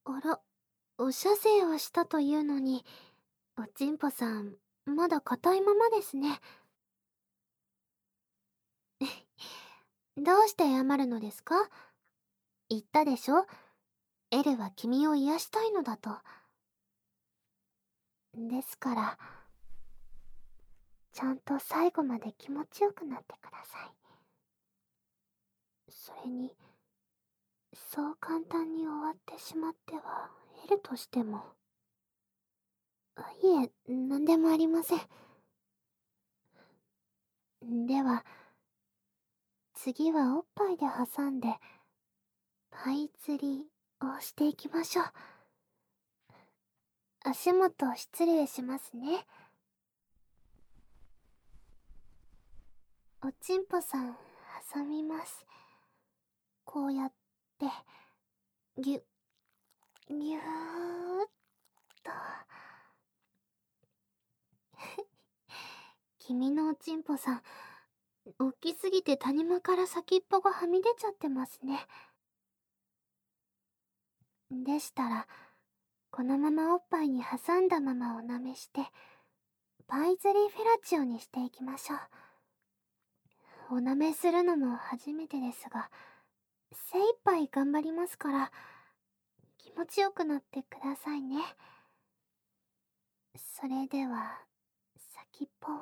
あら、お射精をしたというのに、おちんぽさん、まだ硬いままですね。どうして謝るのですか？言ったでしょ？エルは君を癒したいのだと。ですから、ちゃんと最後まで気持ちよくなってください。それに、そう簡単に終わってしまっては、エルとしても。いえ、なんでもありません。では、次はおっぱいで挟んで、パイ釣りをしていきましょう。足元失礼しますね。おちんぽさん、挟みます。こうやって、ぎゅ、ぎゅーっと。君のおちんぽさん、大きすぎて谷間から先っぽがはみ出ちゃってますね。でしたら、このままおっぱいに挟んだままおなめして、パイズリーフェラチオにしていきましょう。おなめするのも初めてですが、精一杯頑張りますから、気持ちよくなってくださいね。それでは、先っぽを。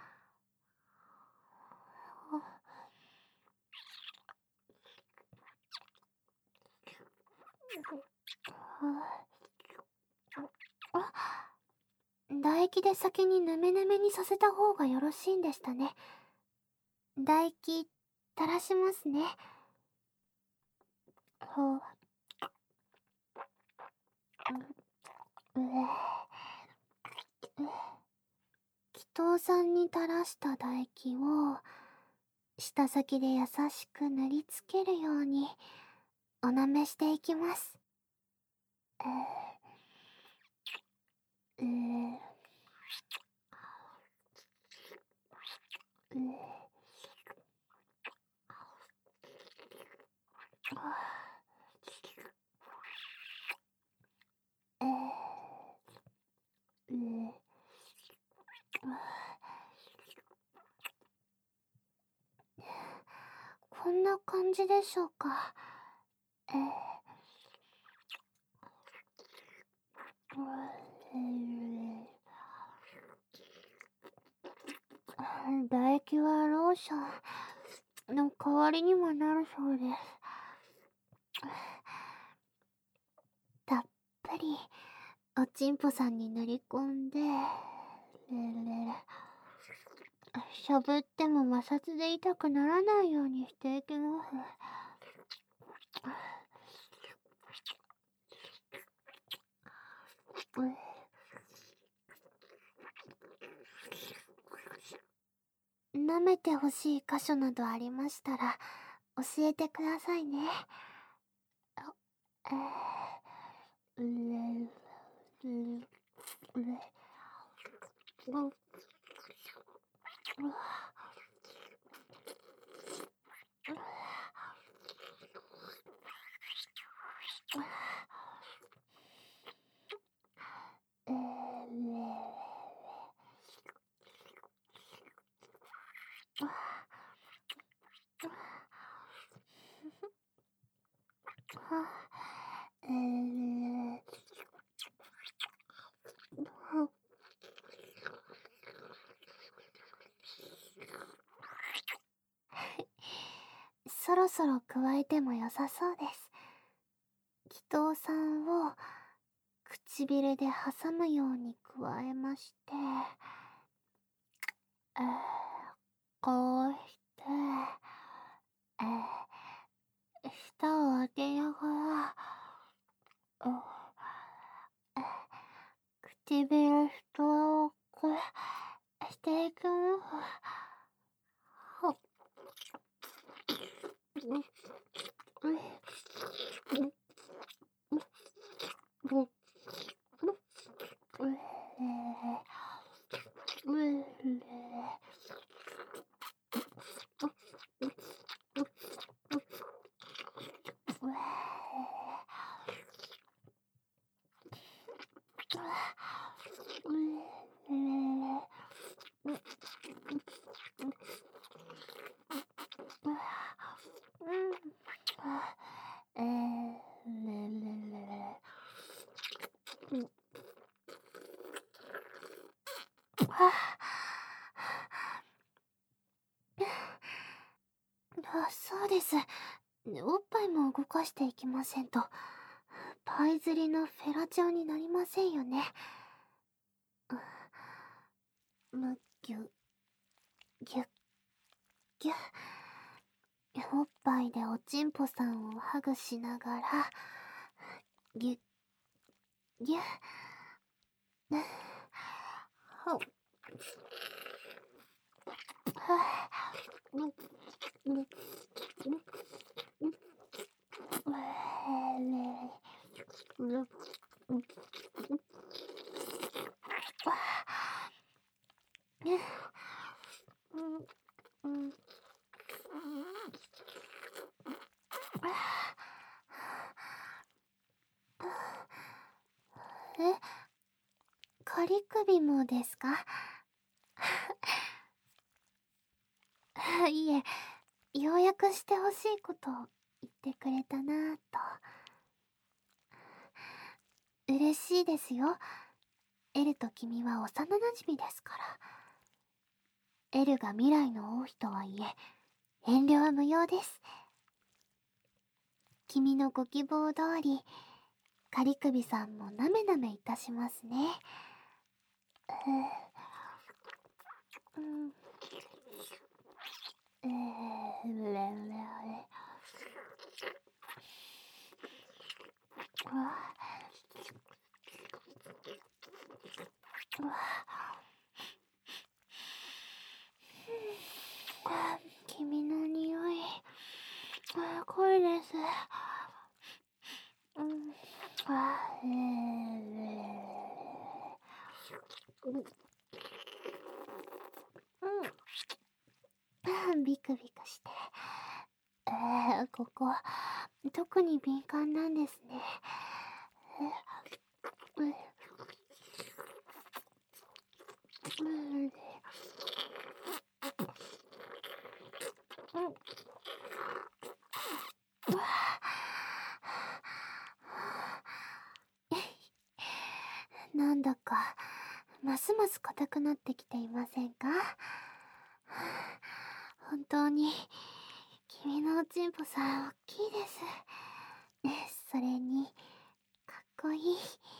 唾液で先にヌメヌメにさせた方がよろしいんでしたね。唾液、垂らしますね。ほう。う祈祷さんに垂らした唾液を、舌先で優しく塗りつけるように、おなめしていきます。うーうーえー、うーこんな感じでしょうか。えー、唾液はローションの代わりにもなるそうです。たっぷりおちんぽさんに塗り込んで、しゃぶっても摩擦で痛くならないようにしていきます。舐めてほしい箇所などありましたら教えてくださいね。えー、そろそろ加えても良さそうです。祈祷さんを唇で挟むように加えまして、こうして、舌を当てながら、唇とこうしていきます。 そうです。おっぱいも動かしていきませんと、パイ釣りのフェラチオになりませんよね。むぎゅ、ぎゅ、ぎゅ。おっぱいでおちんぽさんをハグしながら、ぎゅ、ぎゅ。え、仮首もですか？いえ、要約してほしいことを言ってくれたなぁと。嬉しいですよ。エルと君は幼馴染ですから。エルが未来の王妃とはいえ、遠慮は無用です。君のご希望通り、仮首さんもなめなめいたしますね。君の匂い、濃いです。ビクビクして。ここ、特に敏感なんですね。なんだか、ますます硬くなってきていませんか？本当に、君のおちんぽさん大きいです。それに、かっこいい。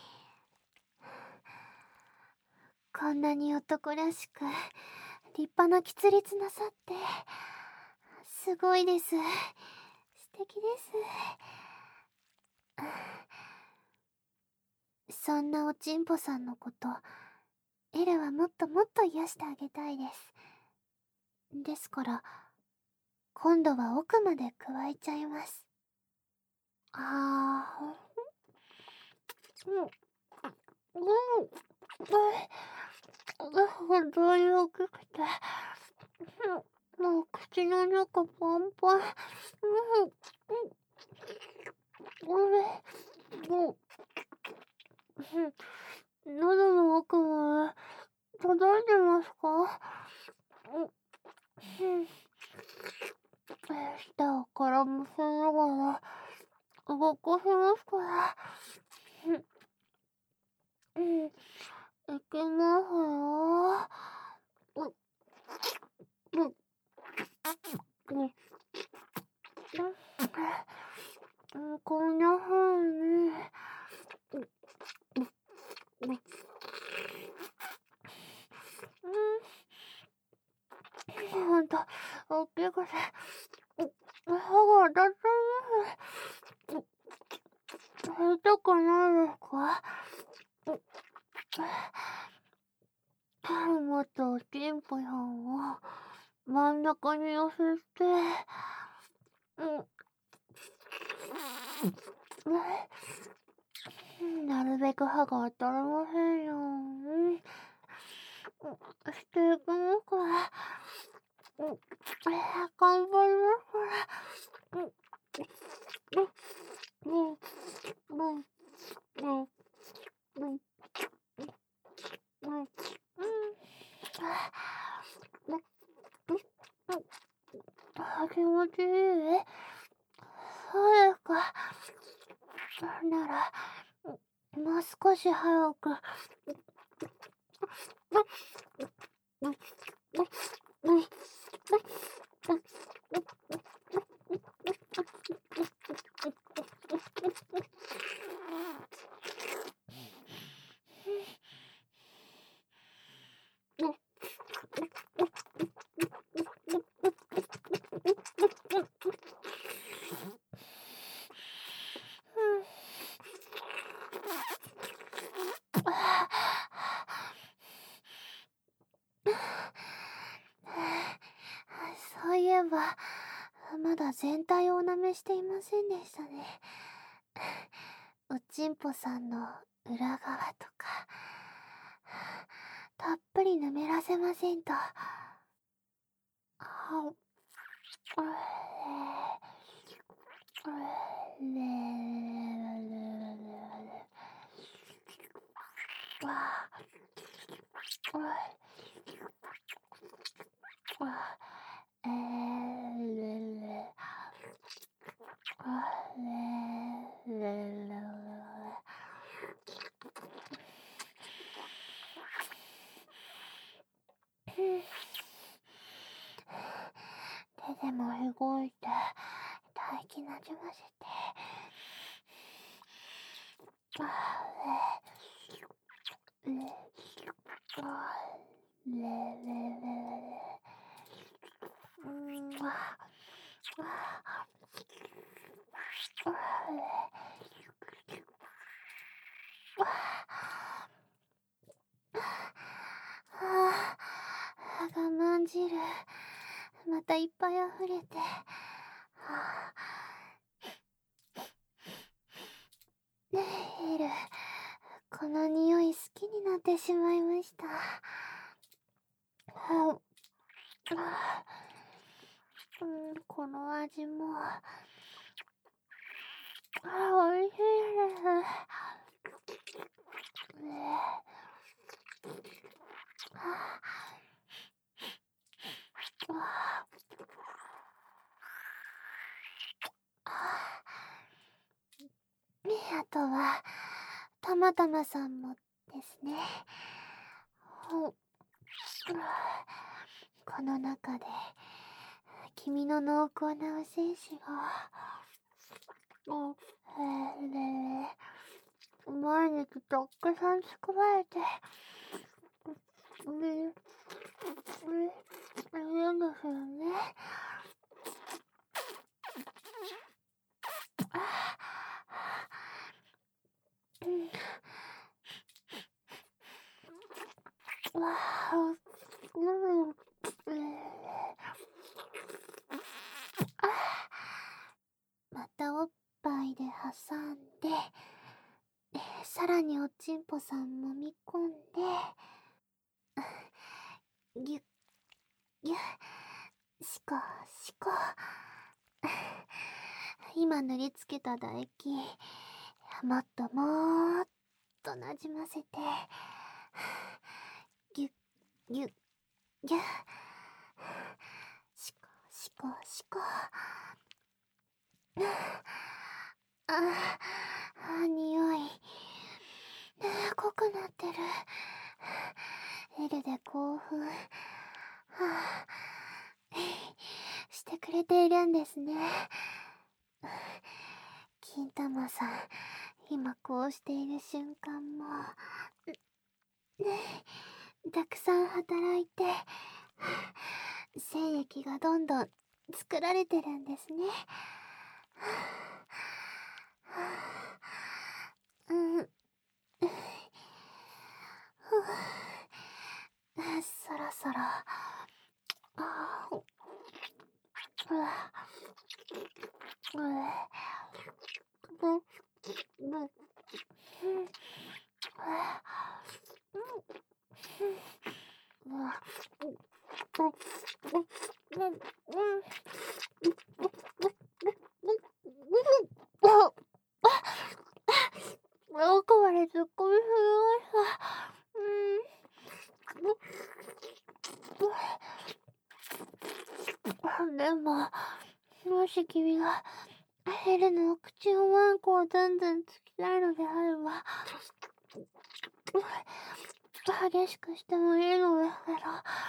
こんなに男らしく、立派な喫立なさって、すごいです。素敵です。そんなおちんぽさんのこと、エルはもっともっと癒してあげたいです。ですから、今度は奥まで加えちゃいます。本当に大きくて、もう口の中パンパン。喉の奥まで届いてますか？舌を絡ませながら動かしますから。いきますよ。こんな風に。ほんと、大きくて、歯が当たっちゃいます。痛くないですか？もっとおちんぽさんを真ん中に寄せて、なるべく歯が当たりませんようにしていきますから。頑張りますから。気持ちいい？そうですか。なら、もう少し早く。 そういえば、まだ全体をお舐めしていませんでしたね。おちんぽさんの裏側とか、たっぷりぬめらせませんと。手でも動いて唾液なじませて、我慢汁またいっぱい溢れて、エル、この匂い好きになってしまいました。この味も、おいしいですあとはたまたまさんもですね。この中で君の濃厚なお精子が毎日たくさん作られているんですよね。またおっぱいで挟んで、さらにおちんぽさん揉み込んで、ぎゅっぎゅっ、しこしこ。今塗りつけた唾液、もっともっとなじませて、ぎゅっぎゅっぎゅっ、しこしこしこ。匂い濃くなってる。エルで興奮してくれているんですね。金玉さん、今こうしている瞬間もたくさん働いて精液がどんどん作られてるんですね。そろそろ奥まで突っ込みすぎました。でも、もし君がヘルの口をワンコをずんずんつきたいのであれば、 激しくしてもいいのだけど。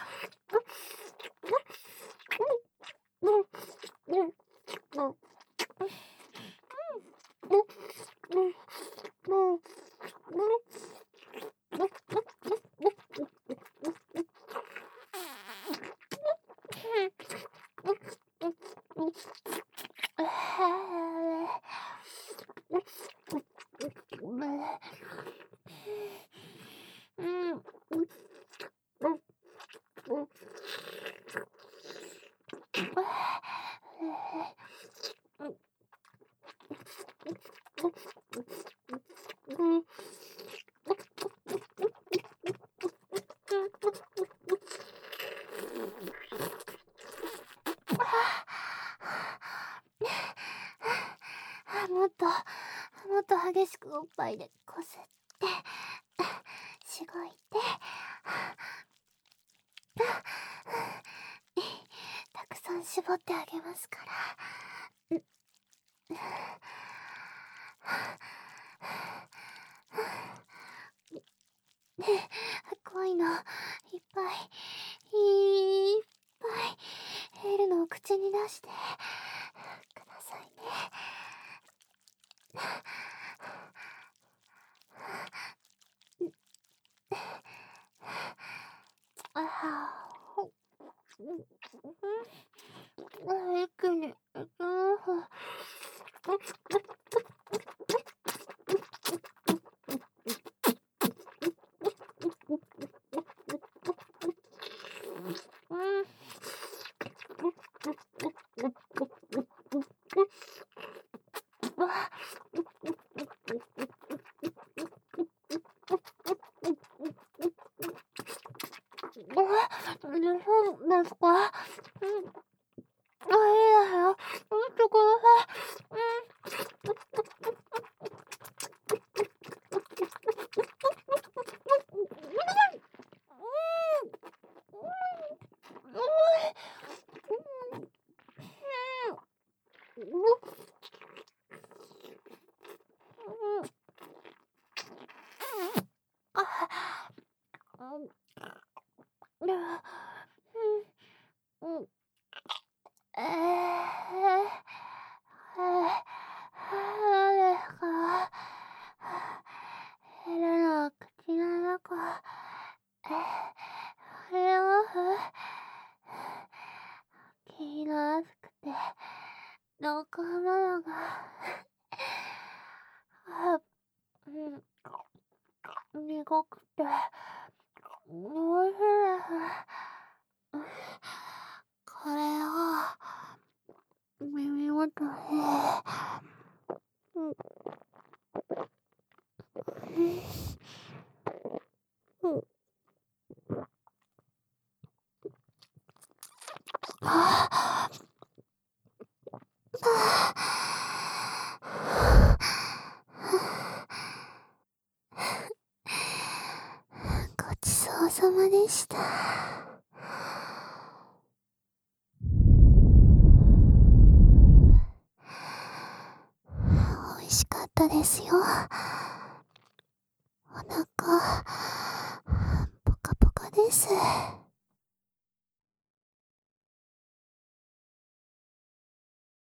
もっと激しくおっぱいでこすってしごいて、たくさん絞ってあげますから。恋のいっぱいエールのを口に出してくださいね。一気に大丈夫ですか？いいですよ。見てくださエルの口の中、あれは気が熱くて、仲間が苦くて、おいしいです。これを耳元にごちそうさまでした。美味しかったですよ。お腹ポカポカです。